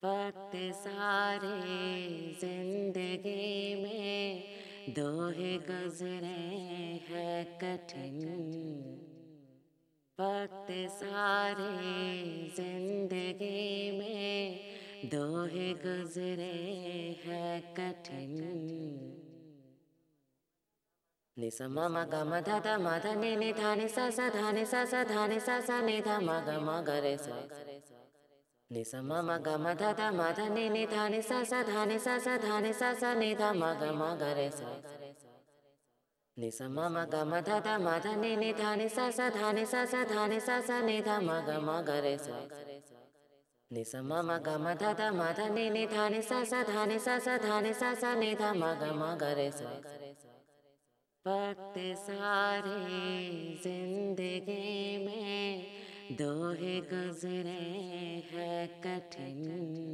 वक्त सारे जिंदगी में दोहे गुजरे हैं कठिन। वक्त सारे जिंदगी में दोहे गुजरे हैं कठिन। नि स म म ग म ध ध म ध नि नि धा नि सा सा धा नि सा सा धा नि सा सा नि ध म ग म ग रे सा। नि स म म ग म ध ध म ध नि नि धा नि सा सा धा नि सा सा धा नि सा सा नि ध म ग म ग रे सा। नि स म म ग म ध ध म ध नि नि धा नि सा सा धा नि सा सा धा नि सा सा नि ध म ग म ग रे सा। नि स म म ग म ध ध म ध नि नि धा नि सा सा धा नि सा सा धा नि सा सा नि ध म ग म ग रे सा। वक्त सारे जिंदगी में दोहे गुजरे हैं कठिन।